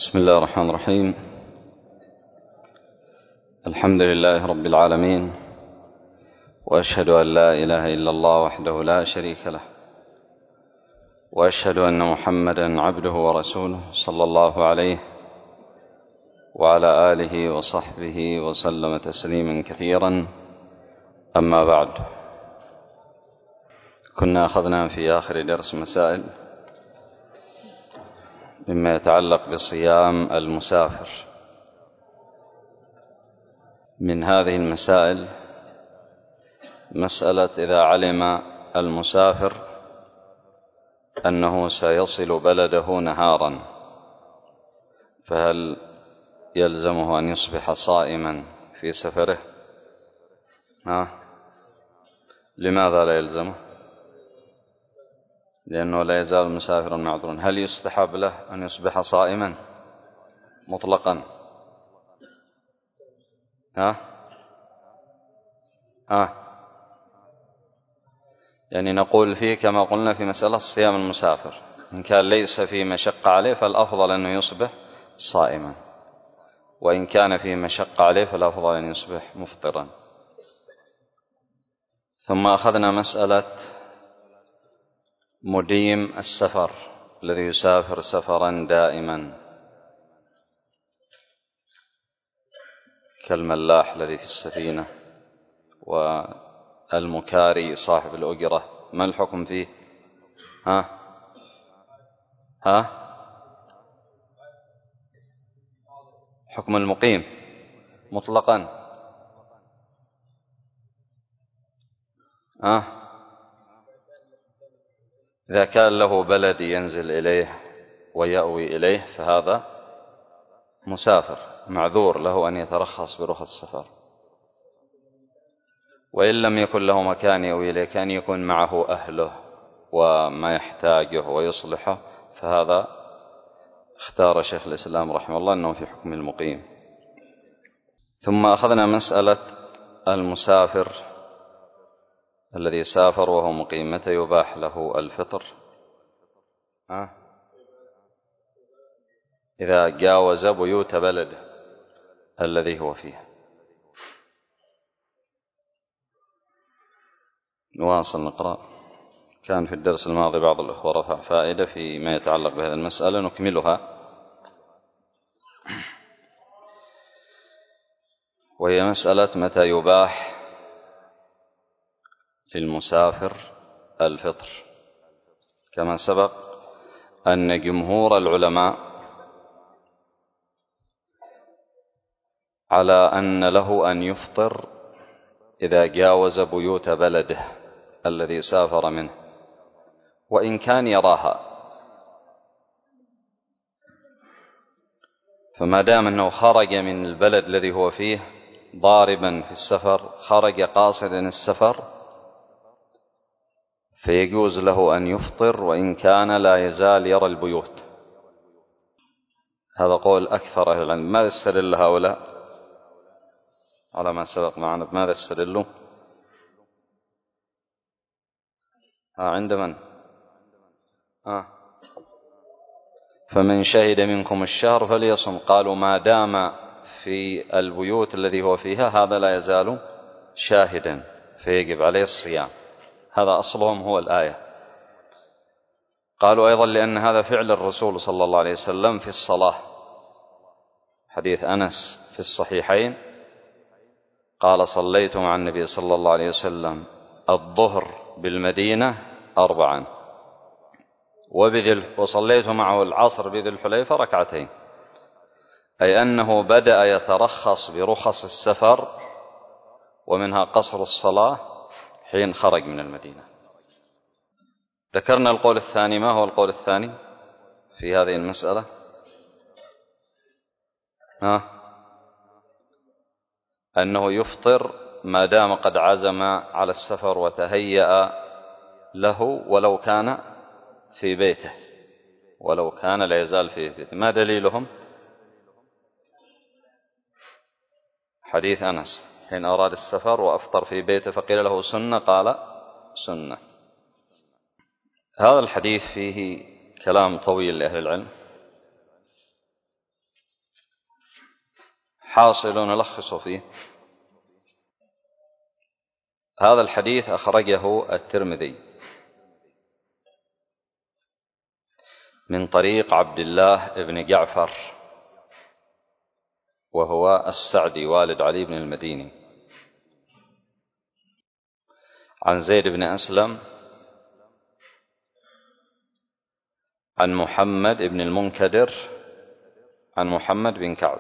بسم الله الرحمن الرحيم. الحمد لله رب العالمين، وأشهد أن لا إله إلا الله وحده لا شريك له، وأشهد أن محمدا عبده ورسوله صلى الله عليه وعلى آله وصحبه وسلم تسليما كثيرا. أما بعد، كنا أخذنا في آخر درس مسائل مما يتعلق بصيام المسافر. من هذه المسائل مسألة إذا علم المسافر أنه سيصل بلده نهارا، فهل يلزمه أن يصبح صائما في سفره؟ لماذا لا يلزمه؟ لأنه لا يزال مسافرا معذورا. هل يستحب له أن يصبح صائما مطلقا؟ يعني نقول فيه كما قلنا في مسألة صيام المسافر، إن كان ليس فيه مشقة عليه فالأفضل أنه يصبح صائما، وإن كان فيه مشقة عليه فالأفضل أن يصبح مفطرا. ثم أخذنا مسألة مديم السفر الذي يسافر سفرا دائما، كالملاح الذي في السفينة والمكاري صاحب الأجرة، ما الحكم فيه؟ حكم المقيم مطلقا. إذا كان له بلد ينزل إليه ويأوي إليه فهذا مسافر معذور، له أن يترخص برخص السفر. وإن لم يكن له مكان يأوي إليه، كان يكون معه أهله وما يحتاجه ويصلحه، فهذا اختار شيخ الإسلام رحمه الله أنه في حكم المقيم. ثم أخذنا مسألة المسافر الذي سافر وهو مقيم، متى يباح له الفطر؟ إذا جاوز بيوت بلده الذي هو فيه. نواصل نقرأ. كان في الدرس الماضي بعض الأخوة رفع فائدة فيما يتعلق بهذه المسألة، نكملها، وهي مسألة متى يباح للمسافر الفطر. كما سبق أن جمهور العلماء على أن له أن يفطر إذا جاوز بيوت بلده الذي سافر منه، وإن كان يراها، فما دام أنه خرج من البلد الذي هو فيه ضاربا في السفر، خرج قاصدا السفر، فيجوز له أن يفطر وإن كان لا يزال يرى البيوت. هذا قول أكثر أهل العلم. ماذا استدل هؤلاء على ما سبق معنا؟ ماذا استدلوا؟ عند من؟ فمن شهد منكم الشهر فليصم. قالوا ما دام في البيوت الذي هو فيها هذا لا يزال شاهدا، فيجب عليه الصيام. هذا أصلهم هو الآية. قالوا أيضا لأن هذا فعل الرسول صلى الله عليه وسلم في الصلاة، حديث أنس في الصحيحين قال صليت مع النبي صلى الله عليه وسلم الظهر بالمدينة 4، وصليت معه العصر بذي الحليفة 2، أي أنه بدأ يترخص برخص السفر ومنها قصر الصلاة حين خرج من المدينة. ذكرنا القول الثاني. ما هو القول الثاني في هذه المسألة؟ أنه يفطر ما دام قد عزم على السفر وتهيأ له، ولو كان في بيته، ولو كان لا يزال في بيته. ما دليلهم؟ حديث أنس حين أراد السفر وأفطر في بيته فقيل له سنة، قال سنة. هذا الحديث فيه كلام طويل لأهل العلم، حاصل نلخص فيه. هذا الحديث أخرجه الترمذي من طريق عبد الله بن جعفر وهو السعدي والد علي بن المديني، عن زيد بن أسلم عن محمد بن المنكدر عن محمد بن كعب.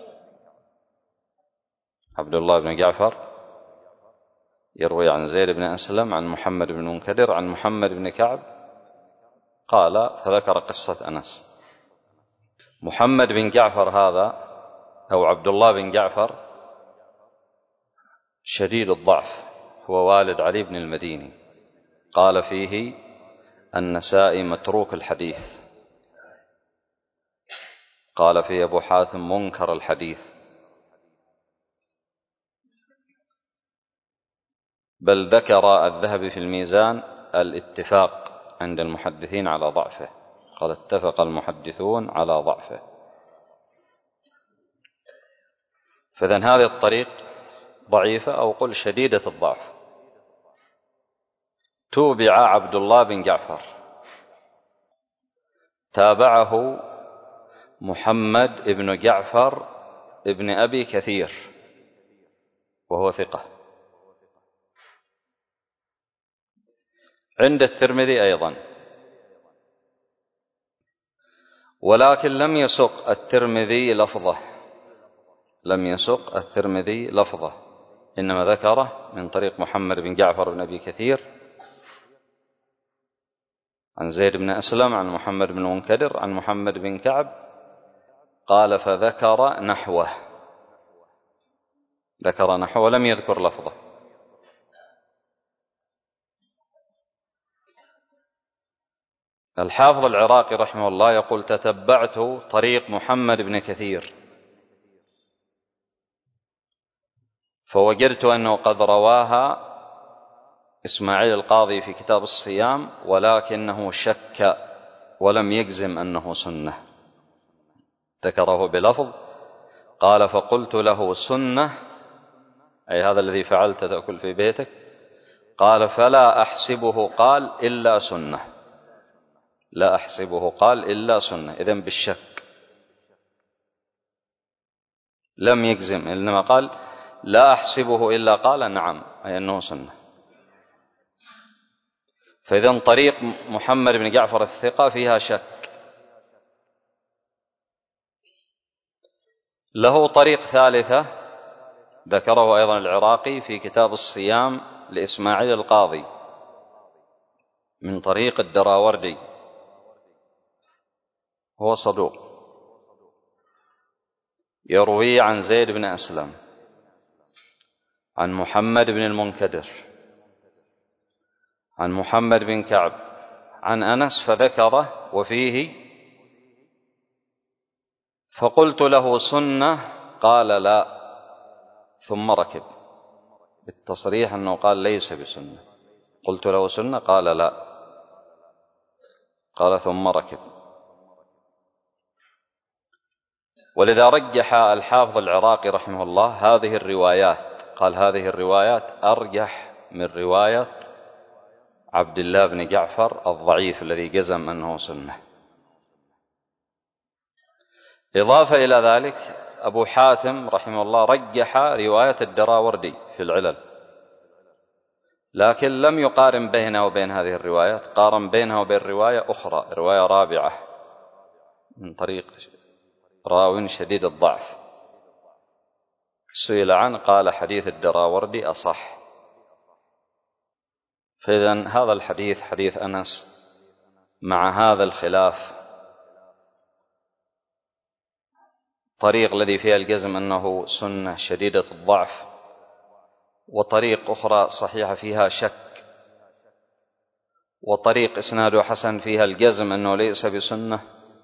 عبد الله بن جعفر يروي عن زيد بن أسلم عن محمد بن المنكدر عن محمد بن كعب قال، فذكر قصة أنس. محمد بن جعفر هذا أو عبد الله بن جعفر شديد الضعف، هو والد علي بن المديني، قال فيه النسائي متروك الحديث، قال فيه أبو حاتم منكر الحديث، بل ذكر الذهبي في الميزان الاتفاق عند المحدثين على ضعفه، قال اتفق المحدثون على ضعفه. فإذن هذه الطريق ضعيفة أو قل شديدة الضعف. توبع عبد الله بن جعفر، تابعه محمد بن جعفر ابن أبي كثير وهو ثقة، عند الترمذي أيضا، ولكن لم يسق الترمذي لفظه، إنما ذكره من طريق محمد بن جعفر بن أبي كثير عن زيد بن أسلم عن محمد بن المنكدر عن محمد بن كعب قال فذكر نحوه، ذكر نحوه ولم يذكر لفظه. الحافظ العراقي رحمه الله يقول تتبعت طريق محمد بن كثير فوجدت أنه قد رواها إسماعيل القاضي في كتاب الصيام، ولكنه شك ولم يجزم أنه سنة، ذكره بلفظ قال فقلت له سنة، أي هذا الذي فعلت تأكل في بيتك؟ قال فلا أحسبه قال إلا سنة، لا أحسبه قال إلا سنة، إذن بالشك لم يجزم، إنما قال لا أحسبه إلا قال نعم، أي أنه سنة. فإذن طريق محمد بن جعفر الثقة فيها شك. له طريق ثالثة ذكره أيضا العراقي في كتاب الصيام لإسماعيل القاضي من طريق الدراوردي، هو صدوق، يروي عن زيد بن أسلم عن محمد بن المنكدر عن محمد بن كعب عن أنس فذكره وفيه فقلت له سنة قال لا ثم ركب، بالتصريح أنه قال ليس بسنة، قلت له سنة قال لا، قال ثم ركب. ولذا رجح الحافظ العراقي رحمه الله هذه الروايات، قال هذه الروايات أرجح من رواية عبد الله بن جعفر الضعيف الذي جزم أنه سنة. إضافة إلى ذلك أبو حاتم رحمه الله رجح رواية الدراوردي في العلل، لكن لم يقارن بينها وبين هذه الروايات، قارن بينها وبين رواية أخرى، رواية رابعة من طريق راو شديد الضعف، سئل عنه قال حديث الدراوردي أصح. فإذن هذا الحديث حديث أنس مع هذا الخلاف، طريق الذي فيها الجزم أنه سنة شديدة الضعف، وطريق أخرى صحيحة فيها شك، وطريق إسناده حسن فيها الجزم أنه ليس بسنة،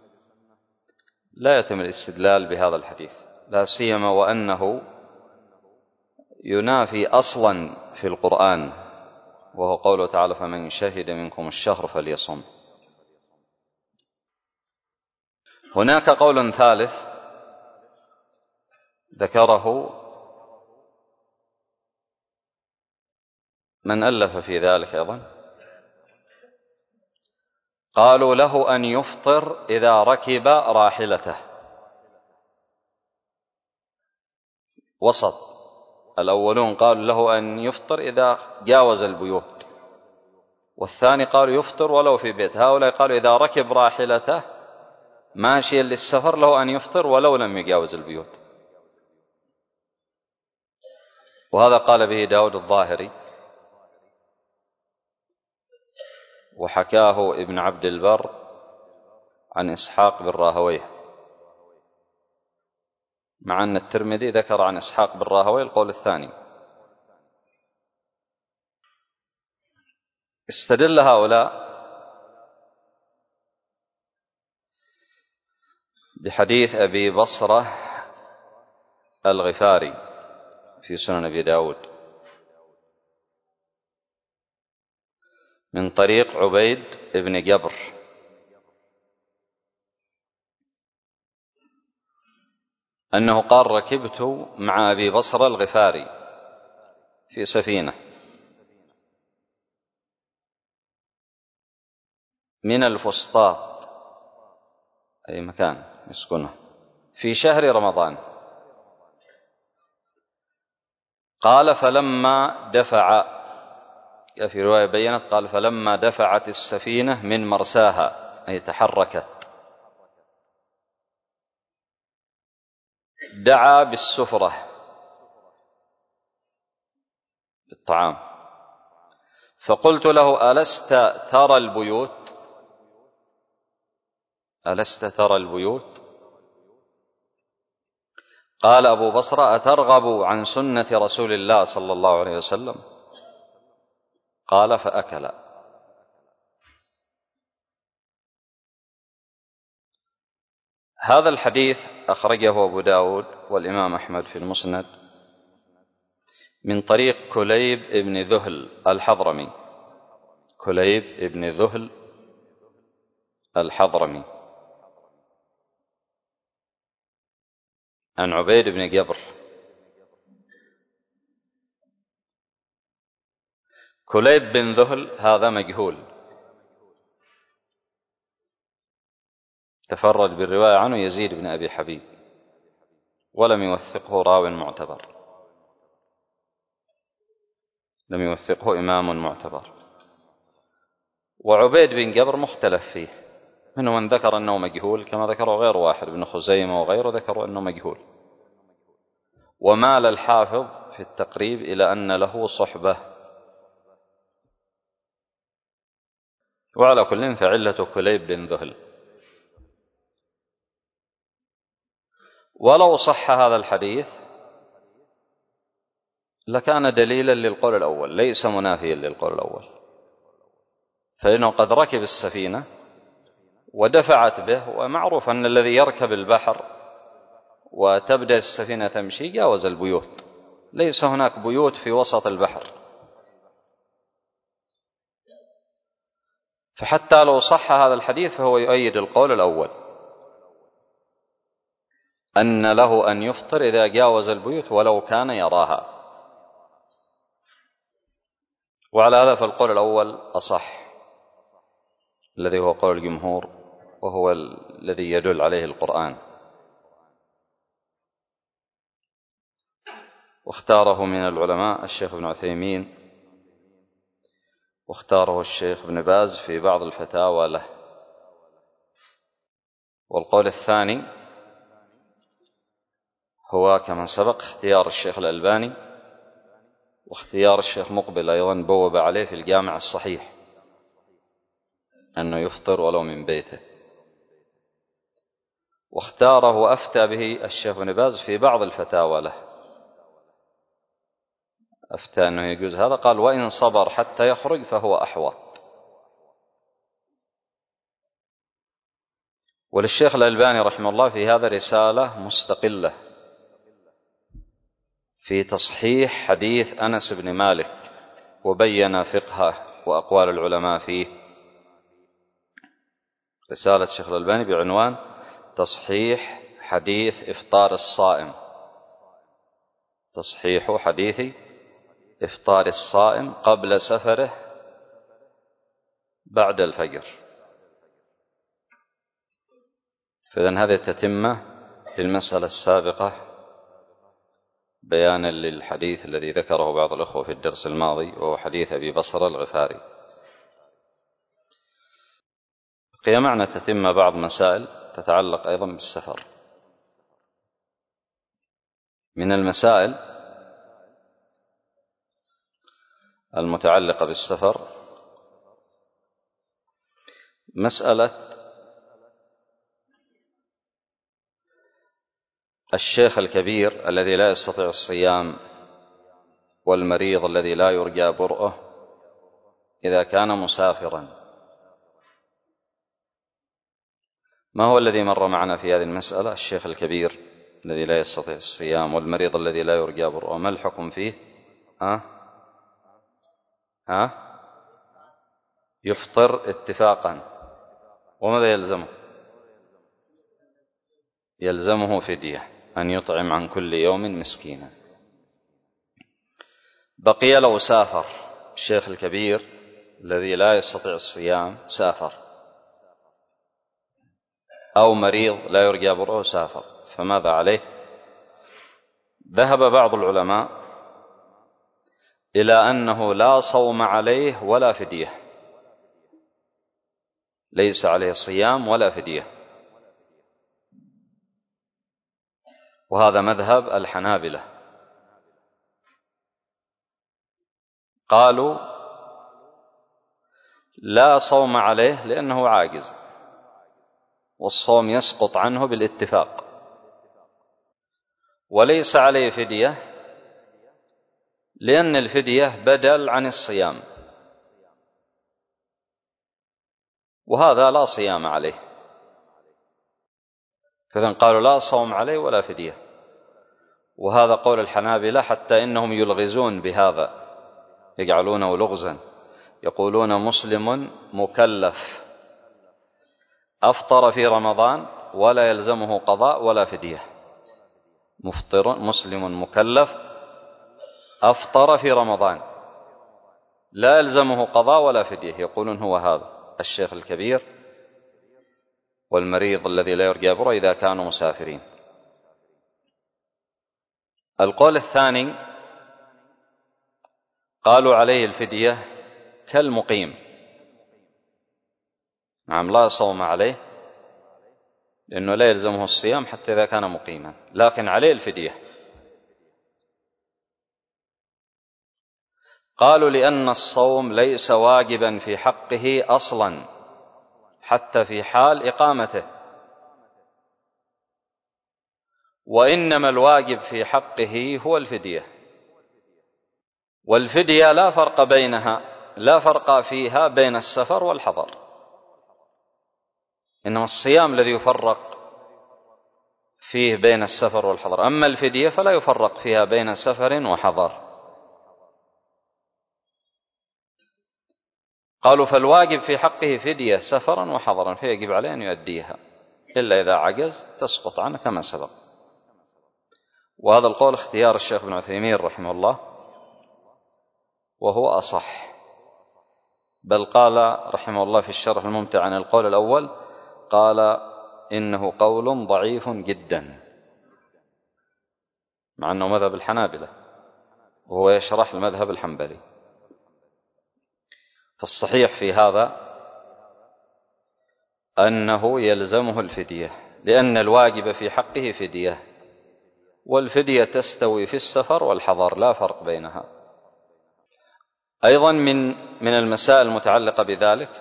لا يتم الاستدلال بهذا الحديث، لا سيما وأنه ينافي أصلا في القرآن، وهو قوله تعالى فمن شهد منكم الشهر فليصم. هناك قول ثالث ذكره من ألف في ذلك أيضا، قالوا له أن يفطر إذا ركب راحلته، وسط. الأولون قالوا له أن يفطر إذا جاوز البيوت، والثاني قالوا يفطر ولو في بيت. هؤلاء قالوا إذا ركب راحلته ماشيا للسفر له أن يفطر ولو لم يجاوز البيوت. وهذا قال به داود الظاهري، وحكاه ابن عبد البر عن إسحاق بن راهويه، مع أن الترمذي ذكر عن إسحاق بن راهويه القول الثاني. استدل هؤلاء بحديث أبي بصرة الغفاري في سنن أبي داود من طريق عبيد بن جبر أنه قال ركبت مع أبي بصرة الغفاري في سفينة من الفسطاط، أي مكان يسكنه، في شهر رمضان. قال فلما دفع، في رواية بينت قال فلما دفعت السفينة من مرساها، أي تحركت، دعا بالسفرة بالطعام، فقلت له ألست ترى البيوت؟ ألست ترى البيوت؟ قال أبو بصرة أترغب عن سنة رسول الله صلى الله عليه وسلم؟ قال فأكل. هذا الحديث أخرجه أبو داود والإمام أحمد في المسند من طريق كليب ابن ذهل الحضرمي، كليب ابن ذهل الحضرمي عن عبيد بن جبر. كليب بن ذهل هذا مجهول، تفرد بالرواية عنه يزيد بن أبي حبيب، ولم يوثقه راو معتبر، لم يوثقه إمام معتبر. وعبيد بن جبر مختلف فيه، منهم من ذكر أنه مجهول كما ذكره غير واحد، ابن خزيمة وغيره ذكروا أنه مجهول. ومال الحافظ في التقريب إلى أن له صحبة. وعلى كل فعلة كليب بن ذهل. ولو صح هذا الحديث لكان دليلا للقول الأول، ليس منافيا للقول الأول، فإنه قد ركب السفينة ودفعت به، ومعروف أن الذي يركب البحر وتبدأ السفينة تمشي جاوز البيوت، ليس هناك بيوت في وسط البحر. فحتى لو صح هذا الحديث فهو يؤيد القول الأول، أن له أن يفطر إذا جاوز البيوت ولو كان يراها. وعلى هذا فالقول الأول أصح، الذي هو قول الجمهور، وهو الذي يدل عليه القرآن. واختاره من العلماء الشيخ ابن عثيمين، واختاره الشيخ ابن باز في بعض الفتاوى له. والقول الثاني هو كما سبق اختيار الشيخ الألباني، واختيار الشيخ مقبل أيضا بوب عليه في الجامع الصحيح، أنه يفطر ولو من بيته. واختاره وأفتى به الشيخ ابن باز في بعض الفتاوى له، أفتى أنه يجوز هذا، قال وإن صبر حتى يخرج فهو أحوط. وللشيخ الألباني رحمه الله في هذا رسالة مستقلة في تصحيح حديث أنس بن مالك، وبين فقهه وأقوال العلماء فيه. رسالة الشيخ الألباني بعنوان تصحيح حديث إفطار الصائم، تصحيح حديث إفطار الصائم قبل سفره بعد الفجر. فإذن هذه تتمة للمسألة السابقة بيانا للحديث الذي ذكره بعض الأخوة في الدرس الماضي، وهو حديث أبي بصرة الغفاري. بقي معنا تتم بعض مسائل تتعلق أيضا بالسفر. من المسائل المتعلقة بالسفر مسألة الشيخ الكبير الذي لا يستطيع الصيام والمريض الذي لا يرجى برؤه إذا كان مسافرا. ما هو الذي مر معنا في هذه المسألة؟ الشيخ الكبير الذي لا يستطيع الصيام والمريض الذي لا يرجى برؤه، ما الحكم فيه؟ يفطر اتفاقا. وماذا يلزمه؟ يلزمه فدية، أن يطعم عن كل يوم مسكينا. بقي لو سافر الشيخ الكبير الذي لا يستطيع الصيام، سافر، أو مريض لا يرجى برؤه سافر، فماذا عليه؟ ذهب بعض العلماء إلى أنه لا صوم عليه ولا فدية، ليس عليه صيام ولا فدية، وهذا مذهب الحنابلة. قالوا لا صوم عليه لأنه عاجز، والصوم يسقط عنه بالاتفاق، وليس عليه فدية لأن الفدية بدل عن الصيام، وهذا لا صيام عليه. فإذن قالوا لا صوم عليه ولا فدية، وهذا قول الحنابلة، حتى إنهم يلغزون بهذا، يجعلونه لغزا، يقولون مسلم مكلف أفطر في رمضان ولا يلزمه قضاء ولا فدية. مسلم مكلف أفطر في رمضان لا يلزمه قضاء ولا فدية، يقولون هو هذا الشيخ الكبير والمريض الذي لا يرجى برؤه إذا كانوا مسافرين. القول الثاني قالوا عليه الفدية كالمقيم، نعم لا صوم عليه لأنه لا يلزمه الصيام حتى إذا كان مقيما، لكن عليه الفدية. قالوا لأن الصوم ليس واجبا في حقه أصلا حتى في حال إقامته، وإنما الواجب في حقه هو الفدية، والفدية لا فرق فيها بين السفر والحضر، إنما الصيام الذي يفرق فيه بين السفر والحضر، أما الفدية فلا يفرق فيها بين سفر وحضر. قالوا فالواجب في حقه فدية سفرا وحضرا، فيجب عليه أن يؤديها، إلا إذا عجز تسقط عنه كما سبق. وهذا القول اختيار الشيخ ابن عثيمين رحمه الله، وهو أصح، بل قال رحمه الله في الشرح الممتع عن القول الأول، قال إنه قول ضعيف جدا، مع أنه مذهب الحنابلة وهو يشرح المذهب الحنبلي. فالصحيح في هذا أنه يلزمه الفدية، لأن الواجب في حقه فدية، والفدية تستوي في السفر والحضر، لا فرق بينها. أيضا من المسائل المتعلقة بذلك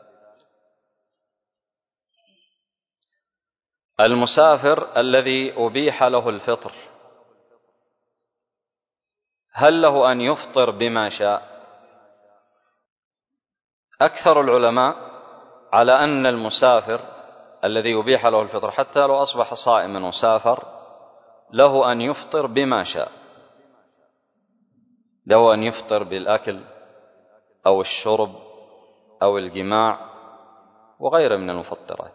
المسافر الذي أبيح له الفطر، هل له أن يفطر بما شاء؟ أكثر العلماء على أن المسافر الذي يبيح له الفطر حتى لو أصبح صائما وسافر له أن يفطر بما شاء، له أن يفطر بالأكل أو الشرب أو الجماع وغيره من المفطرات،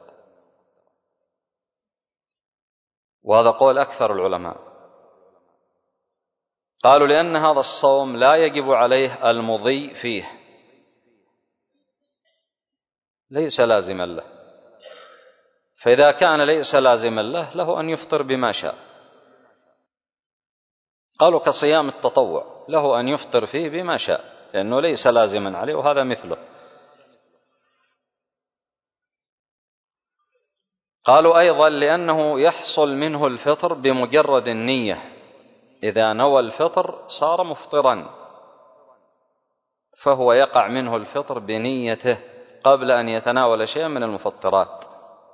وهذا قول أكثر العلماء. قالوا لأن هذا الصوم لا يجب عليه المضي فيه، ليس لازما له، فإذا كان ليس لازما له أن يفطر بما شاء. قالوا كصيام التطوع له أن يفطر فيه بما شاء لأنه ليس لازما عليه، وهذا مثله. قالوا أيضا لأنه يحصل منه الفطر بمجرد النية، إذا نوى الفطر صار مفطرا، فهو يقع منه الفطر بنيته قبل أن يتناول شيئا من المفطرات.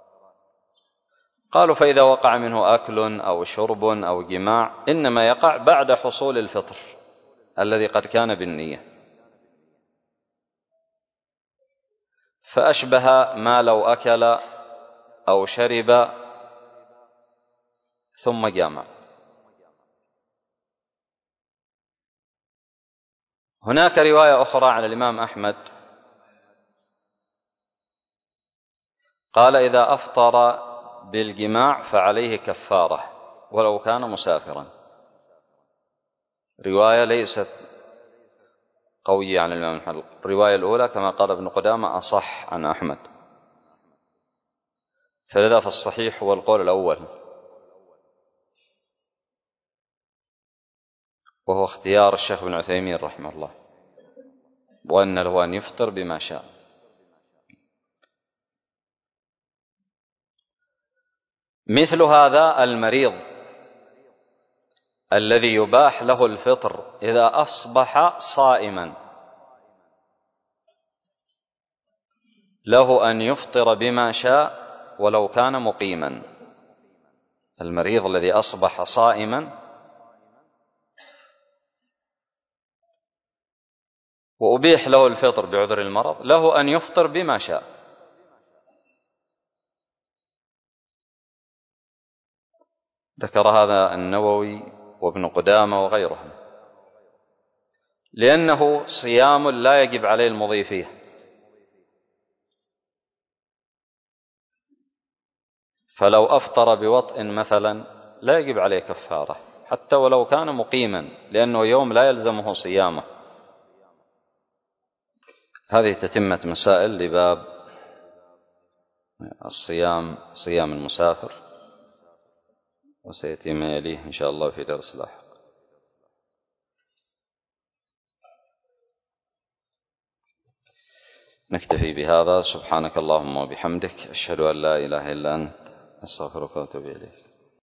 قالوا فإذا وقع منه أكل أو شرب أو جماع إنما يقع بعد حصول الفطر الذي قد كان بالنية، فأشبه ما لو أكل أو شرب ثم جامع. هناك رواية أخرى عن الإمام أحمد قال إذا أفطر بالجماع فعليه كفارة ولو كان مسافرا. رواية ليست قوية عن الإمام أحمد، الرواية الأولى كما قال ابن قدامة أصح عن أحمد، فلذا فالصحيح هو القول الأول، وهو اختيار الشيخ ابن عثيمين رحمه الله، وأن له أن يفطر بما شاء. مثل هذا المريض الذي يباح له الفطر إذا أصبح صائما له أن يفطر بما شاء ولو كان مقيما. المريض الذي أصبح صائما وأبيح له الفطر بعذر المرض له أن يفطر بما شاء. ذكر هذا النووي وابن قدامة وغيرهم، لأنه صيام لا يجب عليه المضي فيه، فلو أفطر بوطء مثلا لا يجب عليه كفارة حتى ولو كان مقيما، لأنه يوم لا يلزمه صيامه. هذه تتمة مسائل لباب الصيام، صيام المسافر، وسيأتي ما يليه إن شاء الله في درس لاحق. نكتفي بهذا. سبحانك اللهم وبحمدك، أشهد أن لا إله إلا أنت، أستغفرك وأتوب إليك.